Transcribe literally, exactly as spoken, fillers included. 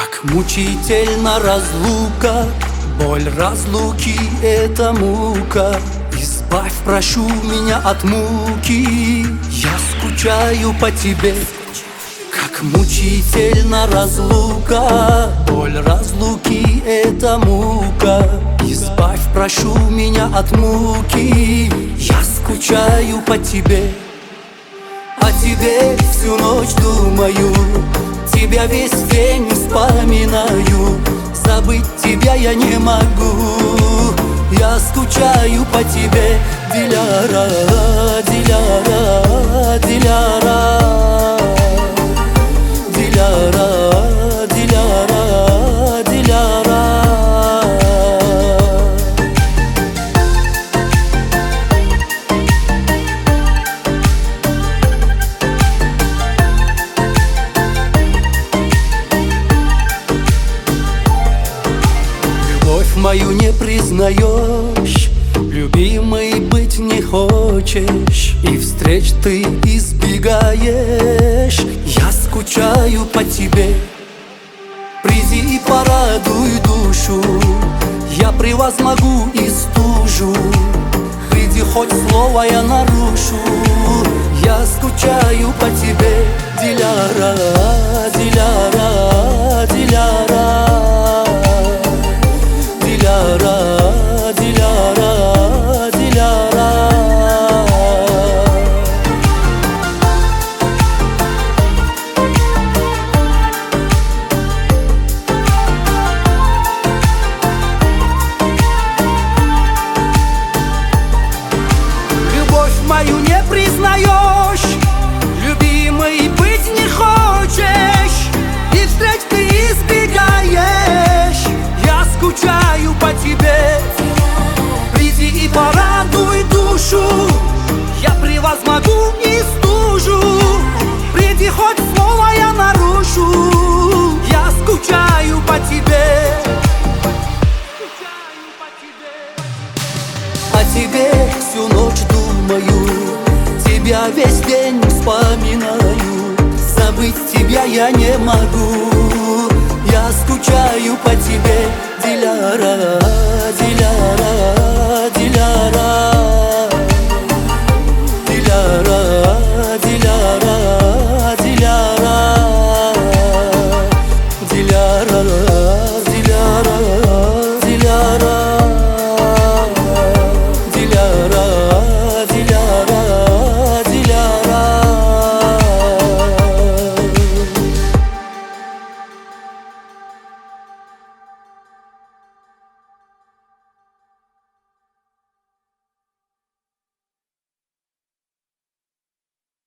Как мучительна разлука, боль разлуки — это мука. Избавь, прошу меня от муки, я скучаю по тебе. Как мучительна разлука, боль разлуки — это мука. Избавь, прошу меня от муки, я скучаю по тебе. О тебе всю ночь думаю, тебя весь день вспоминаю. Забыть тебя я не могу, я скучаю по тебе. Диляра, Диляра, Диляра, Диляра, Диляра, Диляра. Любовь мою не признаешь, любимой быть не хочешь, и встреч ты избегаешь. Я скучаю по тебе. Приди и порадуй душу, я превозмогу и стужу. Приди, хоть слово я нарушу, я скучаю по тебе. Диляра, Диляра, Диляра, Диляра, Диляра, Диляра. Любовь мою не признаешь, любимой быть не хочешь, и встреч ты избегаешь. Я скучаю по тебе. Приди и порадуй душу, я превозмогу и стужу. Приди, хоть слово я нарушу, я скучаю по тебе. О тебе всю ночь думаю, тебя весь день вспоминаю. Забыть тебя я не могу, я скучаю по тебе. Диляра.